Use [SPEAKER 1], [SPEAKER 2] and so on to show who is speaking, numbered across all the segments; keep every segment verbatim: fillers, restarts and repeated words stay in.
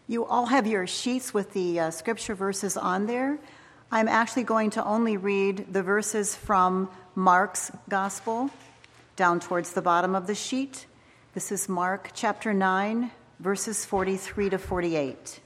[SPEAKER 1] You all have your sheets with the uh, scripture verses on there. I'm actually going to only read the verses from Mark's gospel down towards the bottom of the sheet. This is Mark chapter nine, verses forty-three to forty-eight.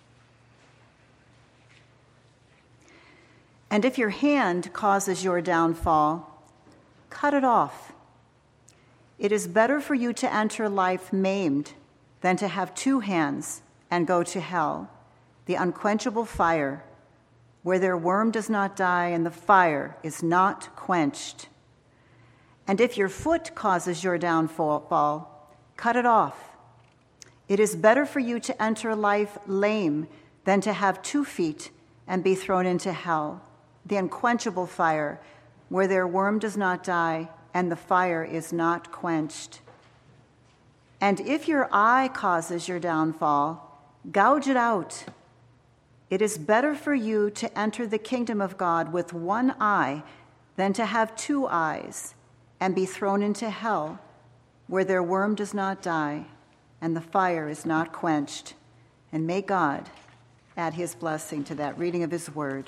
[SPEAKER 1] And if your hand causes your downfall, cut it off. It is better for you to enter life maimed than to have two hands and go to hell, the unquenchable fire, where their worm does not die and the fire is not quenched. And if your foot causes your downfall, cut it off. It is better for you to enter life lame than to have two feet and be thrown into hell, the unquenchable fire, where their worm does not die and the fire is not quenched. And if your eye causes your downfall, gouge it out. It is better for you to enter the kingdom of God with one eye than to have two eyes and be thrown into hell, where their worm does not die and the fire is not quenched. And may God add his blessing to that reading of his word.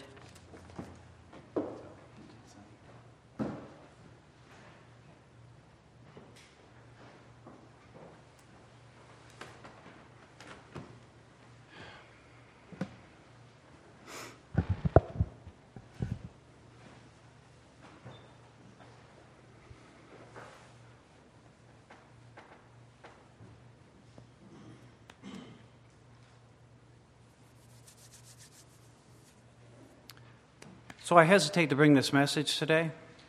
[SPEAKER 2] So I hesitate to bring this message today,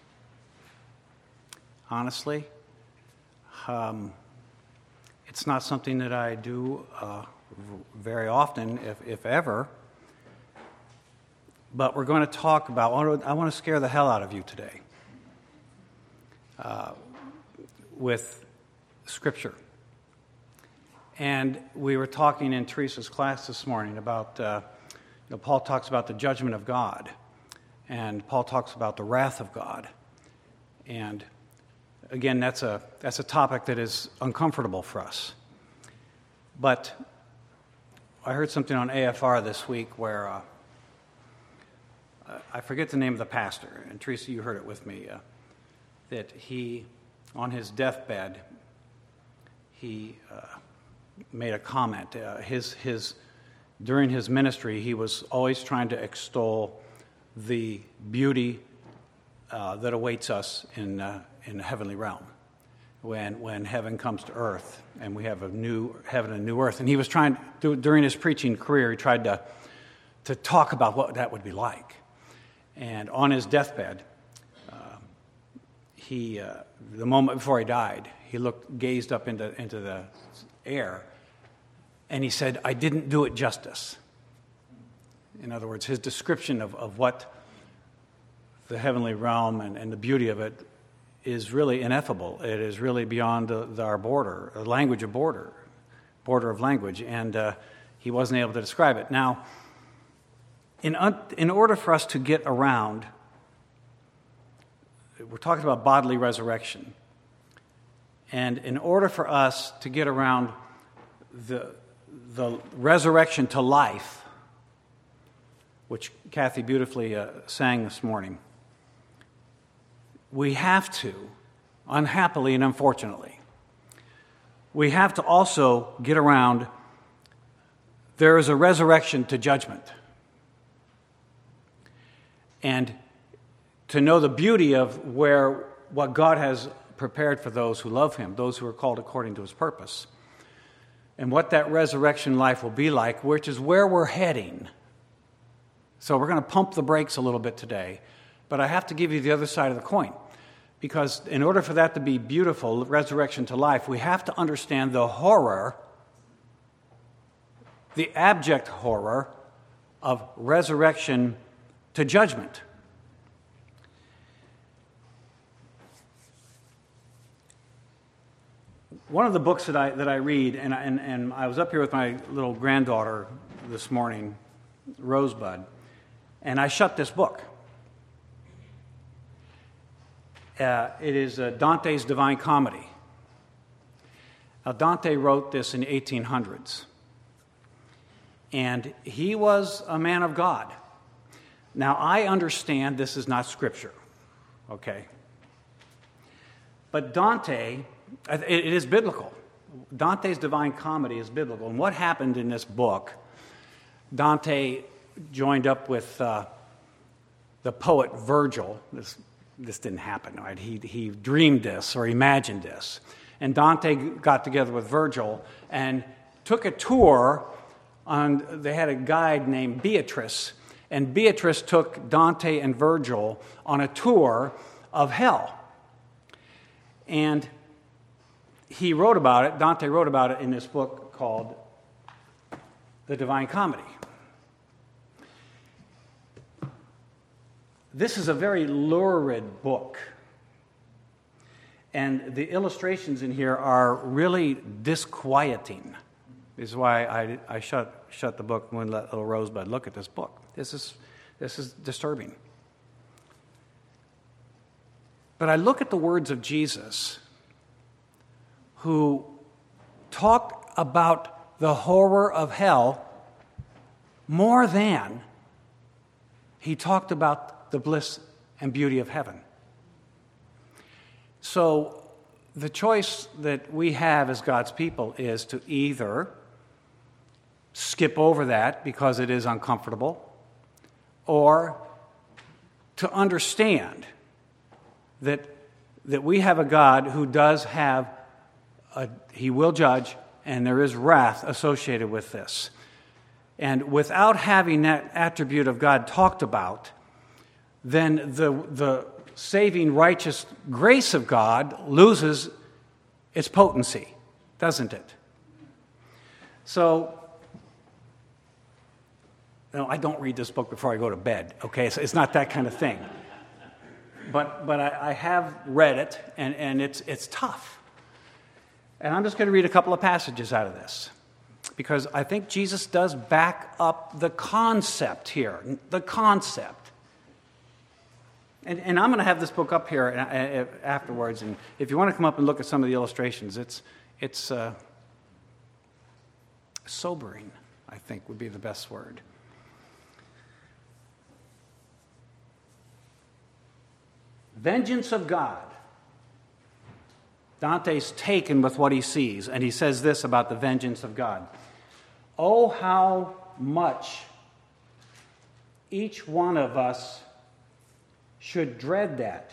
[SPEAKER 2] honestly. Um, it's not something that I do uh, very often, if, if ever. But we're going to talk about, I want to, I want to scare the hell out of you today uh, with Scripture. And we were talking in Teresa's class this morning about, uh, you know, Paul talks about the judgment of God. And Paul talks about the wrath of God. And again, that's a that's a topic that is uncomfortable for us. But I heard something on A F R this week where uh, I forget the name of the pastor, and Teresa, you heard it with me, uh, that he, on his deathbed, he uh, made a comment. Uh, his his during his ministry, he was always trying to extol the beauty uh, that awaits us in uh, in the heavenly realm, when when heaven comes to earth and we have a new heaven and new earth. And he was trying to, during his preaching career, he tried to to talk about what that would be like. And on his deathbed, uh, he uh, the moment before he died, he looked gazed up into into the air, and he said, "I didn't do it justice." In other words, his description of, of what the heavenly realm and, and the beauty of it is really ineffable. It is really beyond the, the, our border, a language of border, border of language, and uh, he wasn't able to describe it. Now, in, un, in order for us to get around, we're talking about bodily resurrection, and in order for us to get around the, the resurrection to life, which Kathy beautifully uh, sang this morning, we have to, unhappily and unfortunately, we have to also get around there is a resurrection to judgment. And to know the beauty of where what God has prepared for those who love him, those who are called according to his purpose, and what that resurrection life will be like, which is where we're heading. So we're going to pump the brakes a little bit today, but I have to give you the other side of the coin. Because in order for that to be beautiful, resurrection to life, we have to understand the horror, the abject horror of resurrection to judgment. One of the books that I that I read, and, and, and I was up here with my little granddaughter this morning, Rosebud, and I shut this book. Uh, it is uh, Dante's Divine Comedy. Now, Dante wrote this in the eighteen hundreds. And he was a man of God. Now, I understand this is not Scripture, okay? But Dante, it is biblical. Dante's Divine Comedy is biblical. And what happened in this book, Dante joined up with uh, the poet Virgil. This, this didn't happen, right? He, he dreamed this or imagined this. And Dante got together with Virgil and took a tour on, they had a guide named Beatrice, and Beatrice took Dante and Virgil on a tour of hell. And he wrote about it, Dante wrote about it in this book called The Divine Comedy. This is a very lurid book. And the illustrations in here are really disquieting. This is why I, I shut, shut the book and wouldn't let little Rosebud look at this book. This is, this is disturbing. But I look at the words of Jesus, who talked about the horror of hell more than he talked about the bliss and beauty of heaven. So the choice that we have as God's people is to either skip over that because it is uncomfortable, or to understand that, that we have a God who does have, a, he will judge, and there is wrath associated with this. And without having that attribute of God talked about, then the the saving righteous grace of God loses its potency, doesn't it? So, no, I don't read this book before I go to bed, okay? So it's not that kind of thing. But but I, I have read it, and, and it's it's tough. And I'm just going to read a couple of passages out of this, because I think Jesus does back up the concept here, the concept. And, and I'm going to have this book up here afterwards, and if you want to come up and look at some of the illustrations, it's it's uh, sobering, I think, would be the best word. Vengeance of God. Dante's taken with what he sees, and he says this about the vengeance of God. Oh, how much each one of us should dread that.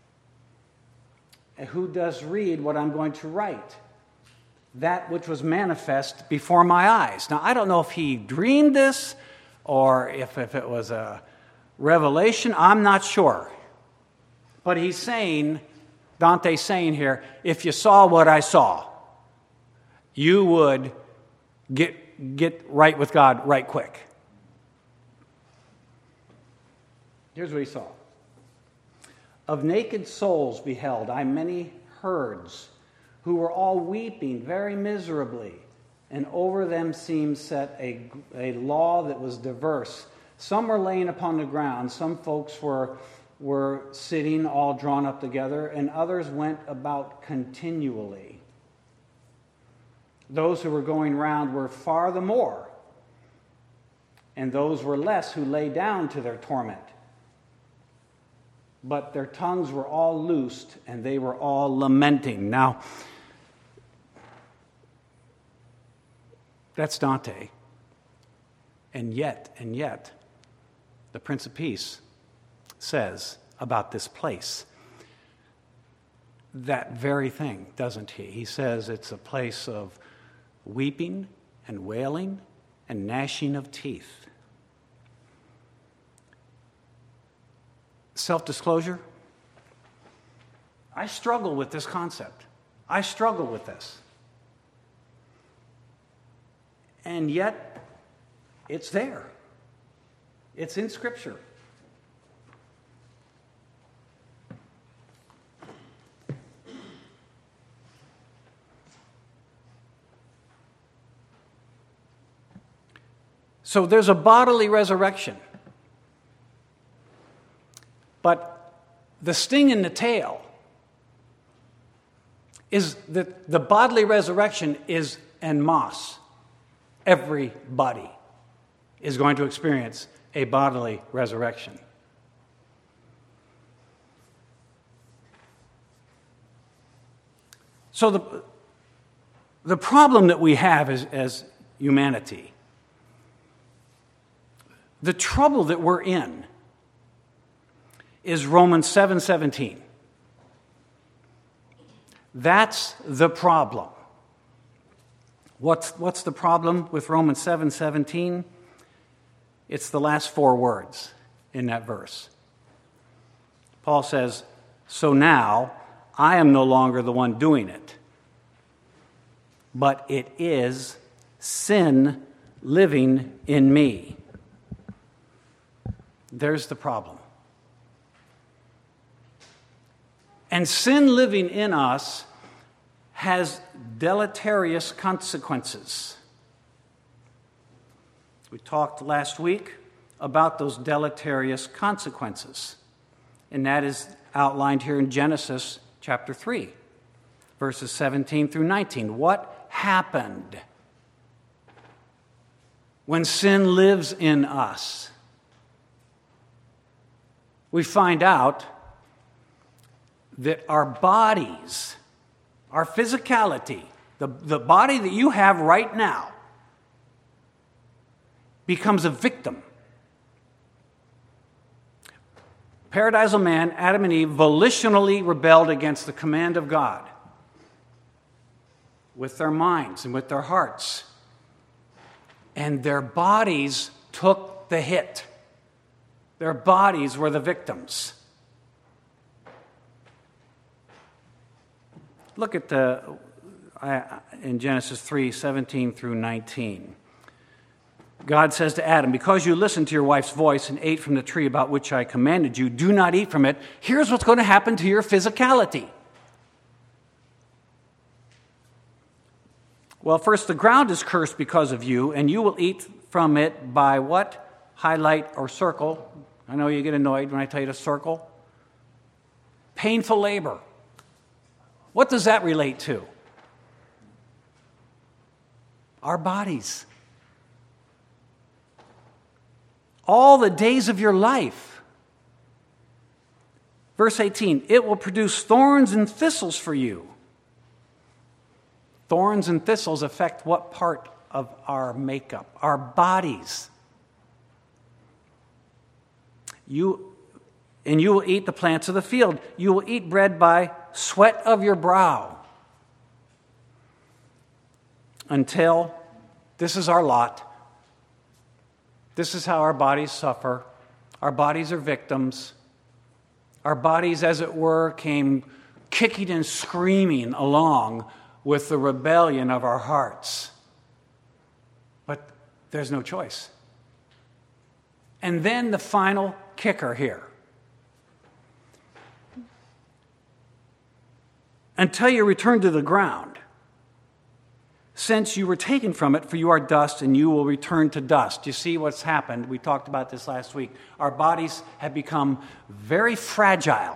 [SPEAKER 2] And who does read what I'm going to write? That which was manifest before my eyes. Now, I don't know if he dreamed this or if, if it was a revelation. I'm not sure. But he's saying, Dante's saying here, if you saw what I saw, you would get, get right with God right quick. Here's what he saw. Of naked souls beheld I many herds, who were all weeping very miserably, and over them seemed set a, a law that was diverse. Some were laying upon the ground, some folks were, were sitting all drawn up together, and others went about continually. Those who were going round were far the more, and those were less who lay down to their torment. But their tongues were all loosed, and they were all lamenting. Now, that's Dante. And yet, and yet, the Prince of Peace says about this place that very thing, doesn't he? He says it's a place of weeping and wailing and gnashing of teeth. Self-disclosure, I struggle with this concept. I struggle with this. And yet, it's there. It's in Scripture. So there's a bodily resurrection. But the sting in the tail is that the bodily resurrection is en masse. Everybody. is going to experience a bodily resurrection. So the, the problem that we have as, as humanity, the trouble that we're in, is Romans seven seventeen. That's the problem. What's, what's the problem with Romans seven seventeen? It's the last four words in that verse. Paul says, "So now I am no longer the one doing it, but it is sin living in me." There's the problem. And sin living in us has deleterious consequences. We talked last week about those deleterious consequences, and that is outlined here in Genesis chapter three, verses seventeen through nineteen. What happened when sin lives in us? We find out that our bodies, our physicality, the, the body that you have right now, becomes a victim. Paradisal man, Adam and Eve, volitionally rebelled against the command of God with their minds and with their hearts. And their bodies took the hit. Their bodies were the victims. Look at the uh, in Genesis three, seventeen through nineteen. God says to Adam, "Because you listened to your wife's voice and ate from the tree about which I commanded you, do not eat from it. Here's what's going to happen to your physicality." Well, first, the ground is cursed because of you, and you will eat from it by what? Highlight or circle. I know you get annoyed when I tell you to circle. Painful labor. What does that relate to? Our bodies. All the days of your life. Verse eighteen, "It will produce thorns and thistles for you." Thorns and thistles affect what part of our makeup? Our bodies. You, and you will eat the plants of the field. You will eat bread by sweat of your brow. Until, this is our lot. This is how our bodies suffer. Our bodies are victims. Our bodies, as it were, came kicking and screaming along with the rebellion of our hearts. But there's no choice. And then the final kicker here. Until you return to the ground, since you were taken from it, for you are dust, and you will return to dust. You see what's happened? We talked about this last week. Our bodies have become very fragile.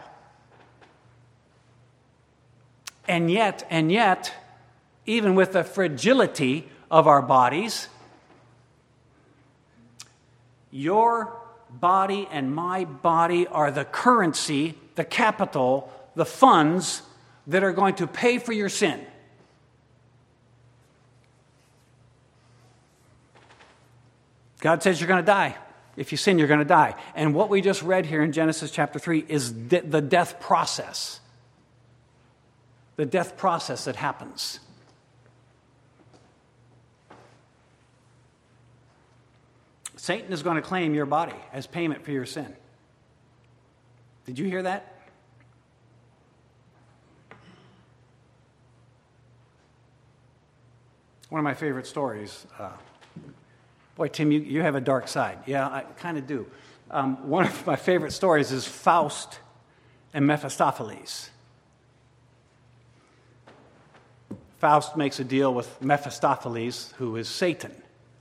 [SPEAKER 2] And yet, and yet, even with the fragility of our bodies, your body and my body are the currency, the capital, the funds that are going to pay for your sin. God says you're going to die. If you sin, you're going to die. And what we just read here in Genesis chapter three is de- the death process. The death process that happens. Satan is going to claim your body as payment for your sin. Did you hear that? One of my favorite stories. Uh, boy, Tim, you, you have a dark side. Yeah, I kind of do. Um, one of my favorite stories is Faust and Mephistopheles. Faust makes a deal with Mephistopheles, who is Satan.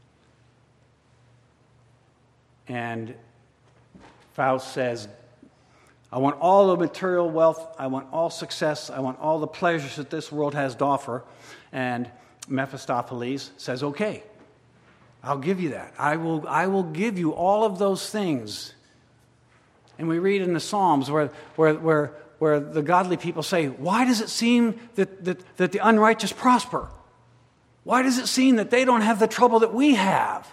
[SPEAKER 2] And Faust says, I want all the material wealth, I want all success, I want all the pleasures that this world has to offer. And Mephistopheles says, okay. I'll give you that. I will, I will give you all of those things. And we read in the Psalms where, where, where, where the godly people say, why does it seem that, that, that the unrighteous prosper? Why does it seem that they don't have the trouble that we have?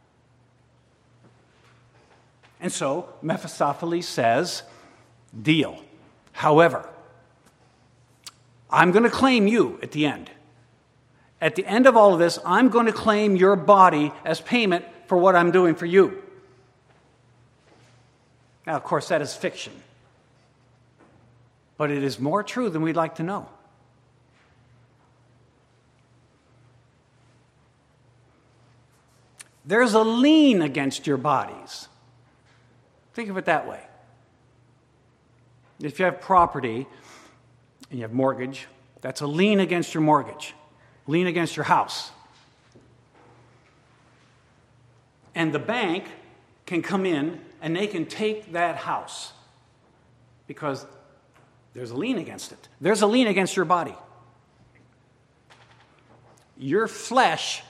[SPEAKER 2] And so Mephistopheles says, deal. However, I'm going to claim you at the end. At the end of all of this, I'm going to claim your body as payment for what I'm doing for you. Now, of course, that is fiction. But it is more true than we'd like to know. There's a lien against your bodies. Think of it that way. If you have property and you have mortgage, that's a lien against your mortgage. Lien against your house. And the bank can come in and they can take that house because there's a lien against it. There's a lien against your body. Your flesh,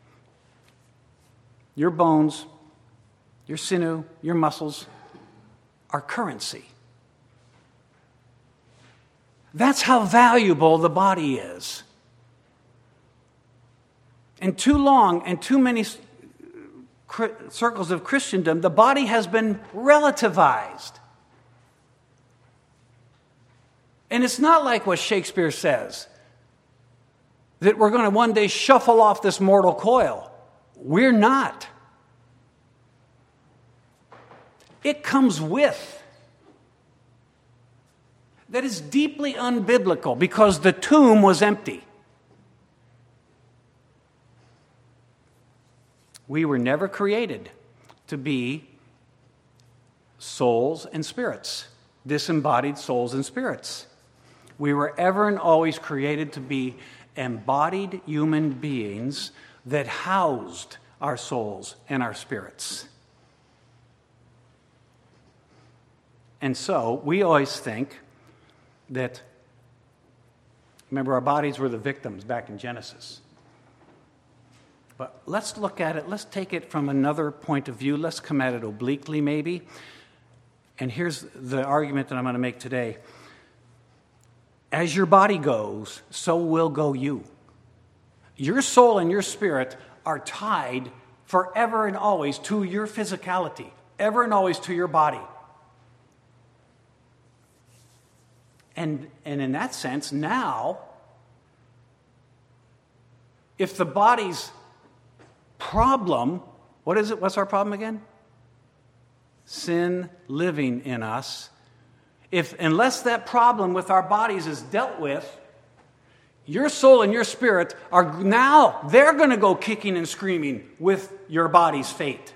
[SPEAKER 2] your bones, your sinew, your muscles are currency. That's how valuable the body is. And too long and too many circles of Christendom, the body has been relativized. And it's not like what Shakespeare says, that we're going to one day shuffle off this mortal coil. We're not. It comes with. That is deeply unbiblical because the tomb was empty. We were never created to be souls and spirits, disembodied souls and spirits. We were ever and always created to be embodied human beings that housed our souls and our spirits. And so we always think that, remember, our bodies were the victims back in Genesis. But let's look at it, let's take it from another point of view. Let's come at it obliquely, maybe. And here's the argument that I'm going to make today. As your body goes, so will go you. Your soul and your spirit are tied forever and always to your physicality, ever and always to your body. And, and in that sense, now, if the body's problem, what is it? What's our problem again? Sin living in us. If unless that problem with our bodies is dealt with, your soul and your spirit are now, they're going to go kicking and screaming with your body's fate.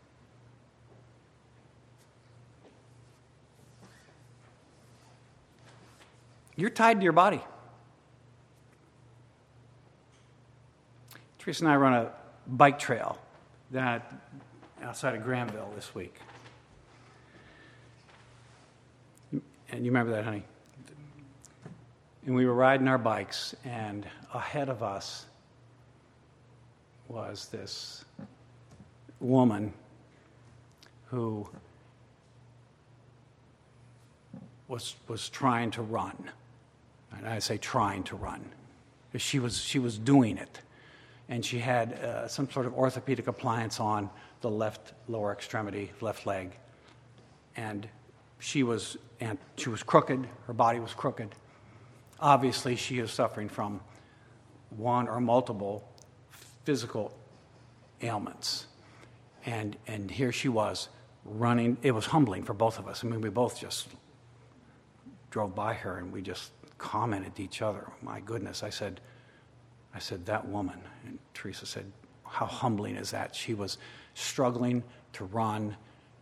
[SPEAKER 2] You're tied to your body. Teresa and I run a bike trail down outside of Granville this week. And you remember that, honey? And we were riding our bikes, and ahead of us was this woman who was was trying to run. And I say trying to run. She was she was doing it. And she had uh, some sort of orthopedic appliance on the left lower extremity, left leg. And she was and she was crooked. Her body was crooked. Obviously, she is suffering from one or multiple physical ailments. And and here she was running. It was humbling for both of us. I mean, we both just drove by her and we just commented to each other. My goodness, I said, I said, that woman. And Teresa said, how humbling is that? She was struggling to run.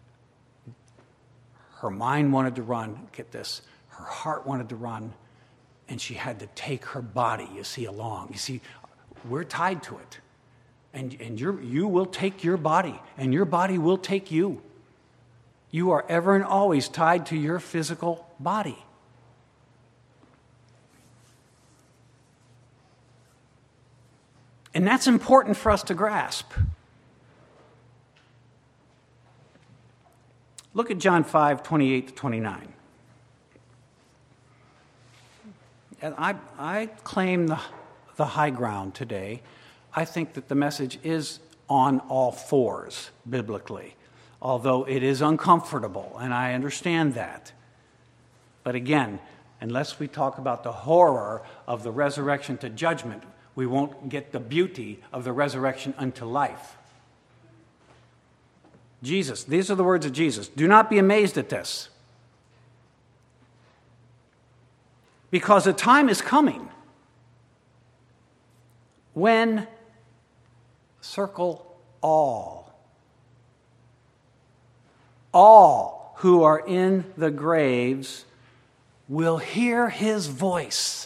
[SPEAKER 2] Her mind wanted to run. Get this. Her heart wanted to run. And she had to take her body, you see, along. You see, we're tied to it. And, and you're, you will take your body, and your body will take you. You are ever and always tied to your physical body. And that's important for us to grasp. Look at John five, twenty-eight to twenty-nine. And I, I claim the, the high ground today. I think that the message is on all fours biblically, although it is uncomfortable, and I understand that. But again, unless we talk about the horror of the resurrection to judgment, we won't get the beauty of the resurrection unto life. Jesus, these are the words of Jesus. Do not be amazed at this, because a time is coming when, circle all, all who are in the graves will hear his voice.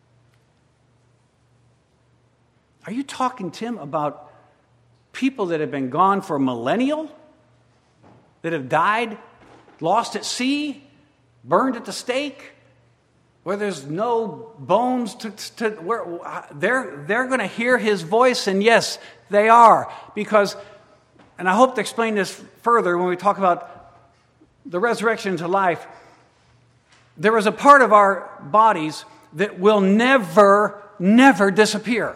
[SPEAKER 2] Are you talking, Tim, about people that have been gone for a millennial? That have died, lost at sea, burned at the stake, where there's no bones to, to where they're they're going to hear his voice, and yes, they are, because, and I hope to explain this further when we talk about the resurrection to life. There is a part of our bodies that will never, never disappear.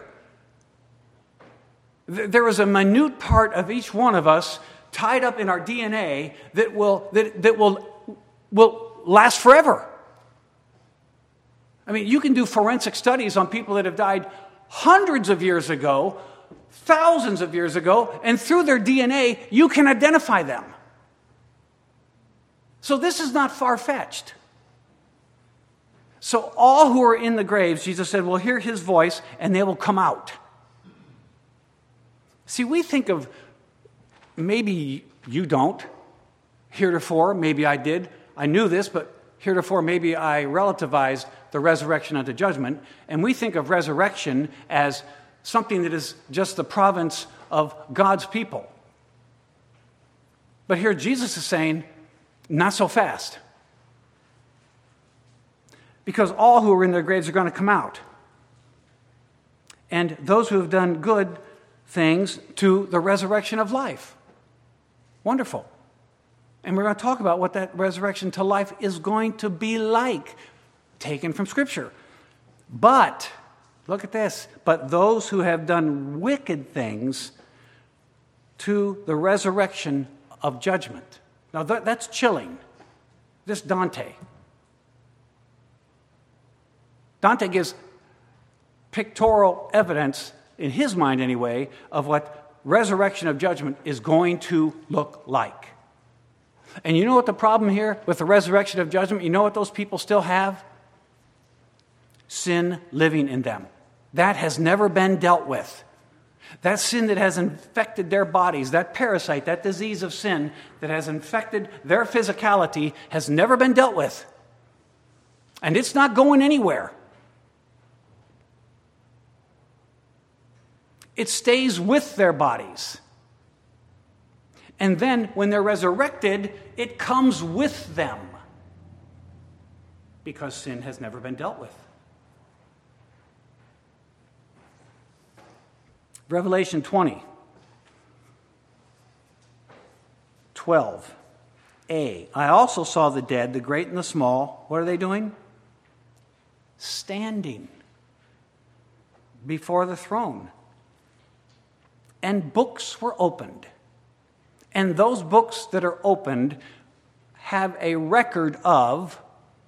[SPEAKER 2] There is a minute part of each one of us tied up in our D N A that will that, that will will last forever. I mean, you can do forensic studies on people that have died hundreds of years ago, thousands of years ago, and through their D N A, you can identify them. So this is not far-fetched. So all who are in the graves, Jesus said, will hear his voice, and they will come out. See, we think of, maybe you don't, heretofore, maybe I did. I knew this, but heretofore maybe I relativized the resurrection unto judgment, and we think of resurrection as something that is just the province of God's people. But here Jesus is saying, not so fast. Because all who are in their graves are going to come out. And those who have done good things to the resurrection of life. Wonderful. And we're going to talk about what that resurrection to life is going to be like, taken from Scripture. But, look at this, but those who have done wicked things to the resurrection of judgment. Now that, that's chilling. This Dante. Dante gives pictorial evidence, in his mind anyway, of what resurrection of judgment is going to look like. And you know what the problem here with the resurrection of judgment? You know what those people still have? Sin living in them. That has never been dealt with. That sin that has infected their bodies, that parasite, that disease of sin that has infected their physicality has never been dealt with. And it's not going anywhere. It stays with their bodies. And then when they're resurrected, it comes with them. Because sin has never been dealt with. Revelation twenty, twelve a. I also saw the dead, the great and the small. What are they doing? Standing before the throne. And books were opened. And those books that are opened have a record of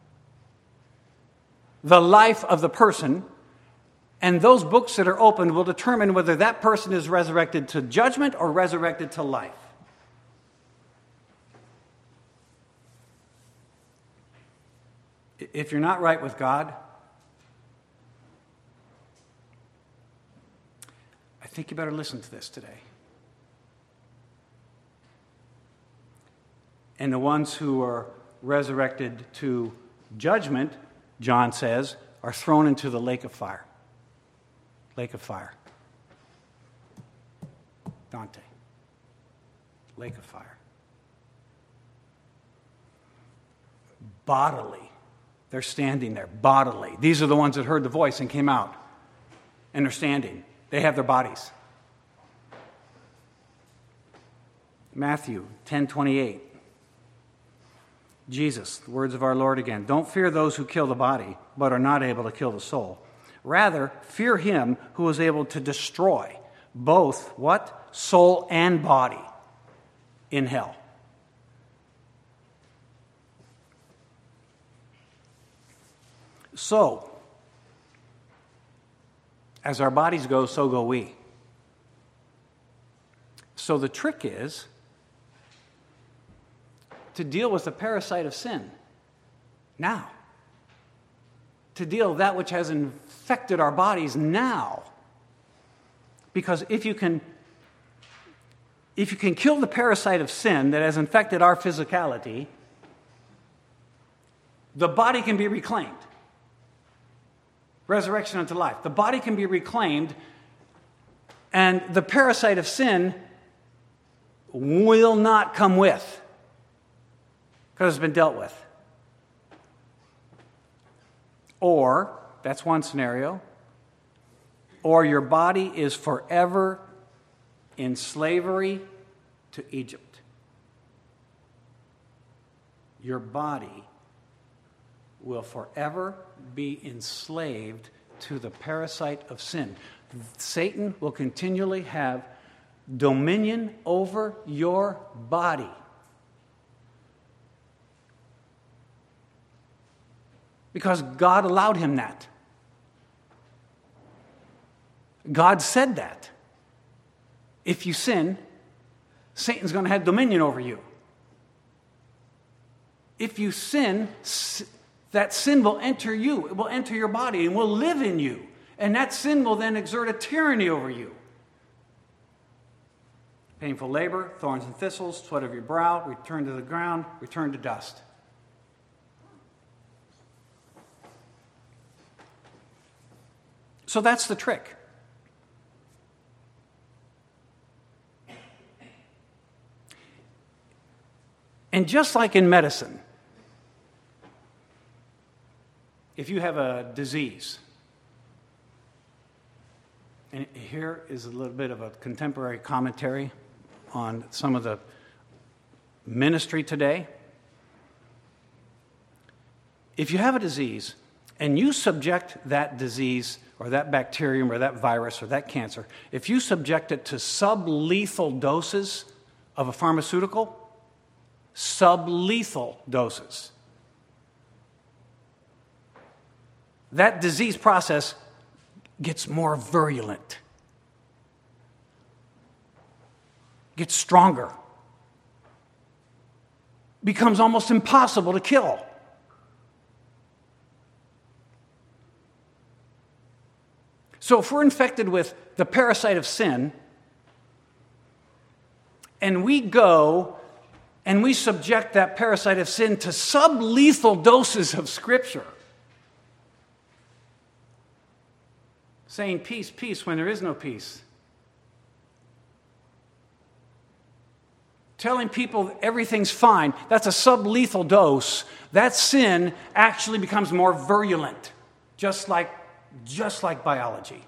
[SPEAKER 2] the life of the person. And those books that are opened will determine whether that person is resurrected to judgment or resurrected to life. If you're not right with God, I think you better listen to this today. And the ones who are resurrected to judgment, John says, are thrown into the lake of fire. Lake of fire. Dante. Lake of fire. Bodily. They're standing there, bodily. These are the ones that heard the voice and came out. And they're standing. They have their bodies. Matthew ten twenty-eight. Jesus, the words of our Lord again, don't fear those who kill the body, but are not able to kill the soul. Rather, fear him who is able to destroy both, what? Soul and body in hell. So, as our bodies go, so go we. So the trick is to deal with the parasite of sin now. To deal with that which has infected our bodies now. Because if you can, if you can kill the parasite of sin that has infected our physicality, the body can be reclaimed. Resurrection unto life. The body can be reclaimed, and the parasite of sin will not come with, because it's been dealt with. Or, that's one scenario, or your body is forever in slavery to Egypt. Your body will forever be enslaved to the parasite of sin. Satan will continually have dominion over your body. Because God allowed him that. God said that. If you sin, Satan's going to have dominion over you. If you sin, that sin will enter you. It will enter your body and will live in you. And that sin will then exert a tyranny over you. Painful labor, thorns and thistles, sweat of your brow, return to the ground, return to dust. So that's the trick. And just like in medicine, if you have a disease, and here is a little bit of a contemporary commentary on some of the ministry today. If you have a disease and you subject that disease or that bacterium or that virus or that cancer, if you subject it to sublethal doses of a pharmaceutical, sublethal doses, that disease process gets more virulent, gets stronger, becomes almost impossible to kill. So if we're infected with the parasite of sin, and we go and we subject that parasite of sin to sublethal doses of Scripture, saying peace, peace when there is no peace, telling people everything's fine, that's a sublethal dose. That sin actually becomes more virulent, just like, just like biology.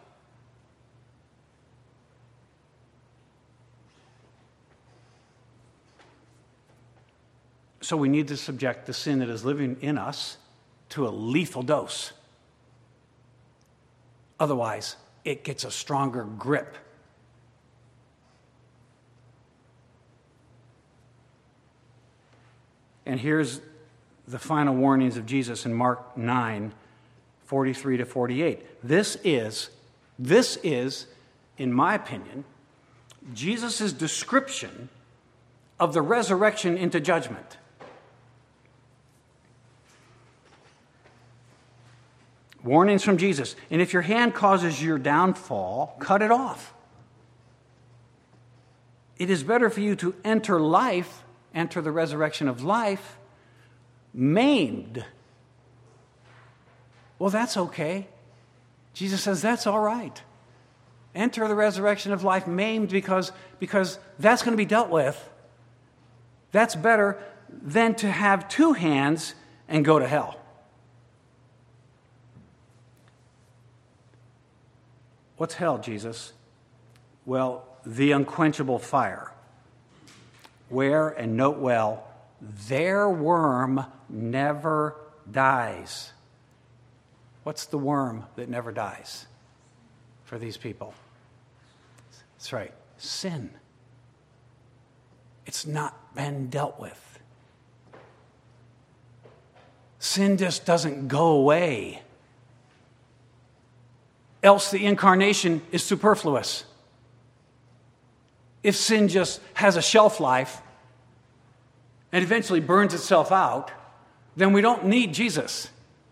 [SPEAKER 2] So we need to subject the sin that is living in us to a lethal dose. Otherwise, it gets a stronger grip. And here's the final warnings of Jesus in Mark nine, forty-three to forty-eight. This is, this is, in my opinion, Jesus' description of the resurrection into judgment. Warnings from Jesus. And if your hand causes your downfall, cut it off. It is better for you to enter life, enter the resurrection of life, maimed. Well, that's okay. Jesus says that's all right. Enter the resurrection of life maimed because, because that's going to be dealt with. That's better than to have two hands and go to hell. What's hell, Jesus? Well, the unquenchable fire, where, and note well, their worm never dies. What's the worm that never dies for these people? That's right, sin. It's not been dealt with. Sin just doesn't go away. Else the incarnation is superfluous. If sin just has a shelf life and eventually burns itself out, then we don't need Jesus.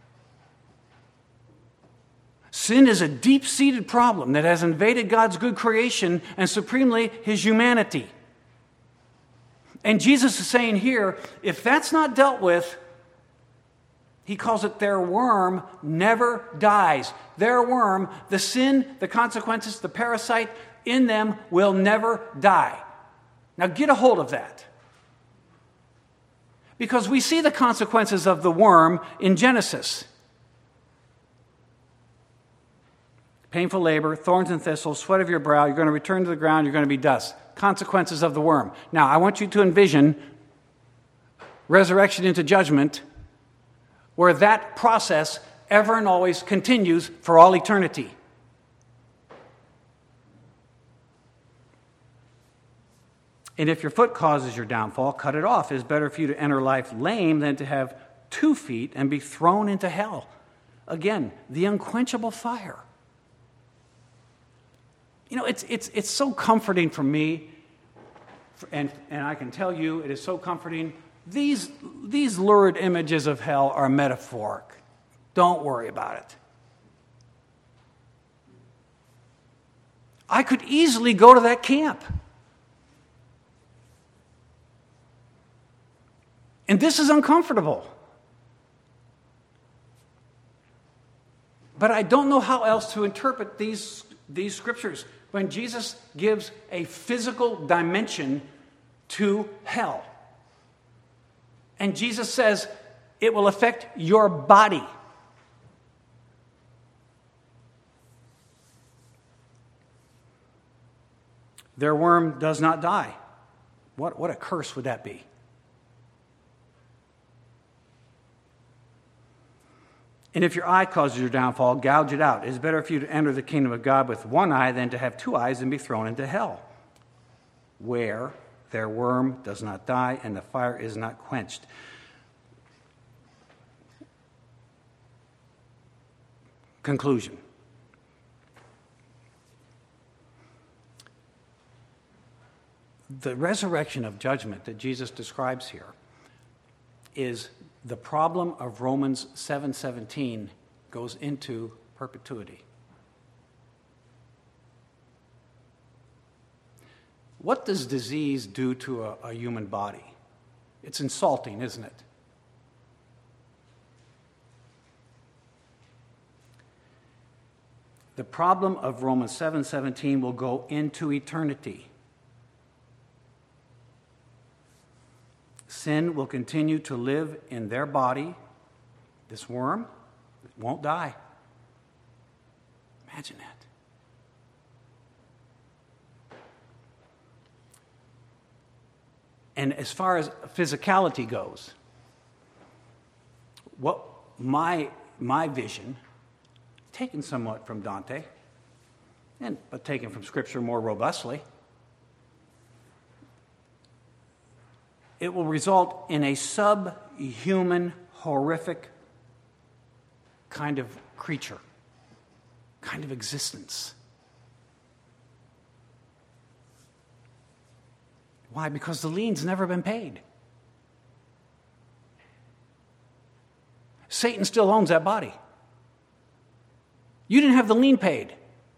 [SPEAKER 2] Sin is a deep-seated problem that has invaded God's good creation and supremely his humanity. And Jesus is saying here, if that's not dealt with, he calls it their worm never dies. Their worm, the sin, the consequences, the parasite in them will never die. Now get a hold of that. Because we see the consequences of the worm in Genesis. Painful labor, thorns and thistles, sweat of your brow, you're going to return to the ground, you're going to be dust. Consequences of the worm. Now, I want you to envision resurrection into judgment, where that process ever and always continues for all eternity. And if your foot causes your downfall, cut it off. It is better for you to enter life lame than to have two feet and be thrown into hell. Again, the unquenchable fire. You know, it's it's it's so comforting for me, and, and I can tell you it is so comforting. These, these lurid images of hell are metaphoric. Don't worry about it. I could easily go to that camp. And this is uncomfortable. But I don't know how else to interpret these, these scriptures when Jesus gives a physical dimension to hell. And Jesus says it will affect your body. Their worm does not die. What, what a curse would that be? And if your eye causes your downfall, gouge it out. It is better for you to enter the kingdom of God with one eye than to have two eyes and be thrown into hell, where their worm does not die and the fire is not quenched. Conclusion. The resurrection of judgment that Jesus describes here is the problem of Romans seven seventeen goes into perpetuity. What does disease do to a, a human body? It's insulting, isn't it? The problem of Romans seven seventeen will go into eternity. Sin will continue to live in their body. This worm won't die. Imagine that. And as far as physicality goes, what my my vision, taken somewhat from Dante, and but taken from Scripture more robustly, it will result in a subhuman, horrific kind of creature, kind of existence. Why? Because the lien's never been paid. Satan still owns that body. You didn't have the lien paid.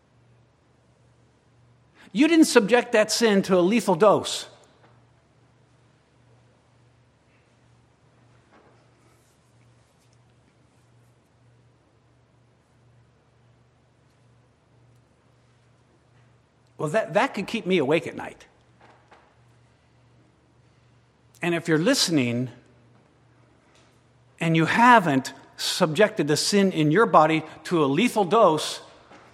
[SPEAKER 2] You didn't subject that sin to a lethal dose. Well, that, that could keep me awake at night. And if you're listening and you haven't subjected the sin in your body to a lethal dose,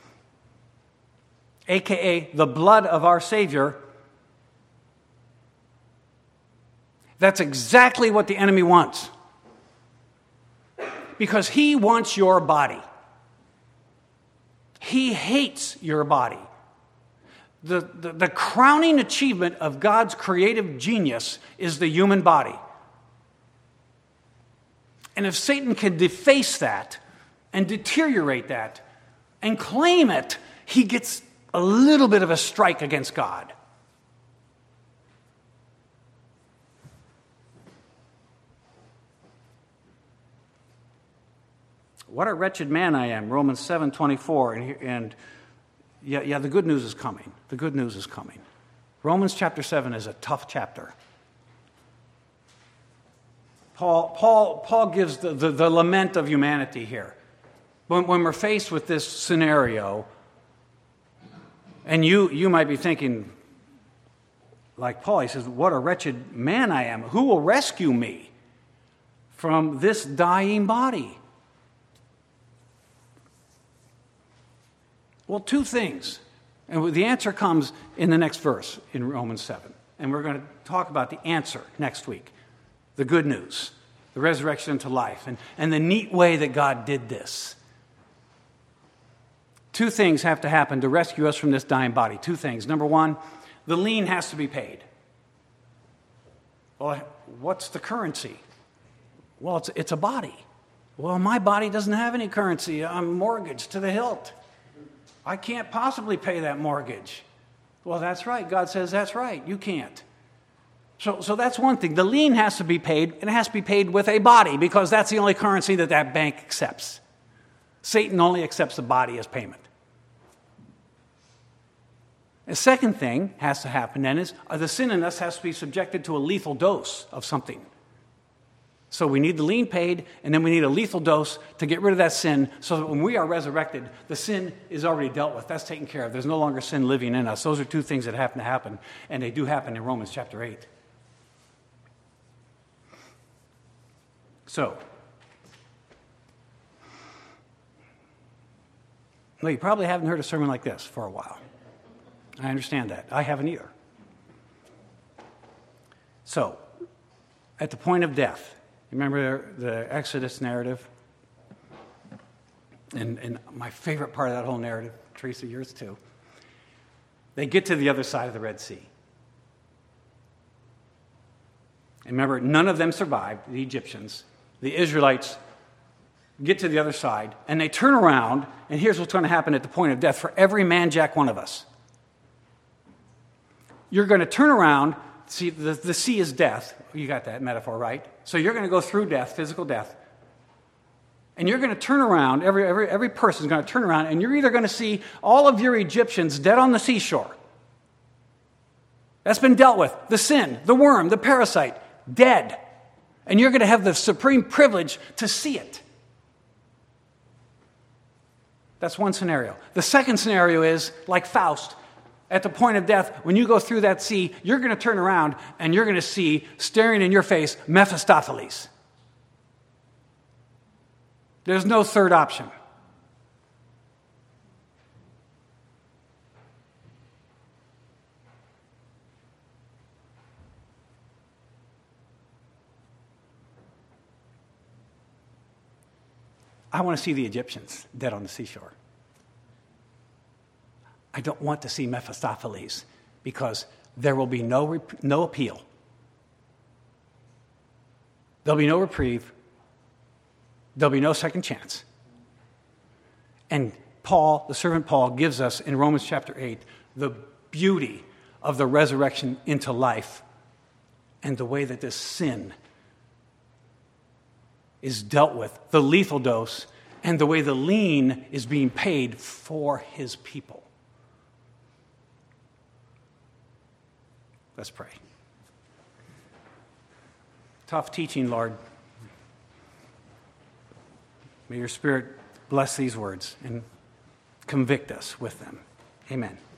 [SPEAKER 2] a k a the blood of our Savior, That's exactly what the enemy wants. Because he wants your body. He hates your body. The, the, the crowning achievement of God's creative genius is the human body. And if Satan can deface that and deteriorate that and claim it, he gets a little bit of a strike against God. What a wretched man I am, Romans seven twenty-four, and, and yeah, yeah, the good news is coming. The good news is coming. Romans chapter seven is a tough chapter. Paul, Paul, Paul gives the, the, the lament of humanity here. When, when we're faced with this scenario, and you, you might be thinking, like Paul, he says, what a wretched man I am. Who will rescue me from this dying body? Well, two things. And the answer comes in the next verse in Romans seven. And we're going to talk about the answer next week. The good news, the resurrection into life, and, and the neat way that God did this. Two things have to happen to rescue us from this dying body. Two things. Number one, the lien has to be paid. Well, what's the currency? Well, it's, it's a body. Well, my body doesn't have any currency. I'm mortgaged to the hilt. I can't possibly pay that mortgage. Well, that's right. God says that's right. You can't. So, so that's one thing. The lien has to be paid, and it has to be paid with a body because that's the only currency that that bank accepts. Satan only accepts the body as payment. The second thing has to happen then is uh, the sin in us has to be subjected to a lethal dose of something. So we need the lien paid, and then we need a lethal dose to get rid of that sin so that when we are resurrected, the sin is already dealt with. That's taken care of. There's no longer sin living in us. Those are two things that happen to happen, and they do happen in Romans chapter eight. So, well, you probably haven't heard a sermon like this for a while. I understand that. I haven't either. So, at the point of death, remember the Exodus narrative? And, and my favorite part of that whole narrative, Teresa, yours too. They get to the other side of the Red Sea. And remember, none of them survived, the Egyptians. The Israelites get to the other side, and they turn around, and here's what's going to happen at the point of death for every man, jack one of us. You're going to turn around. See, the, the sea is death. You got that metaphor, right? So you're going to go through death, physical death. And you're going to turn around, every, every, every person's going to turn around, and you're either going to see all of your Egyptians dead on the seashore. That's been dealt with. The sin, the worm, the parasite, dead. And you're going to have the supreme privilege to see it. That's one scenario. The second scenario is, like Faust, at the point of death, when you go through that sea, you're going to turn around and you're going to see, staring in your face, Mephistopheles. There's no third option. I want to see the Egyptians dead on the seashore. I don't want to see Mephistopheles because there will be no, rep- no appeal. There'll be no reprieve. There'll be no second chance. And Paul, the servant Paul, gives us in Romans chapter eight the beauty of the resurrection into life and the way that this sin is dealt with, the lethal dose, and the way the lien is being paid for his people. Let's pray. Tough teaching, Lord. May your Spirit bless these words and convict us with them. Amen.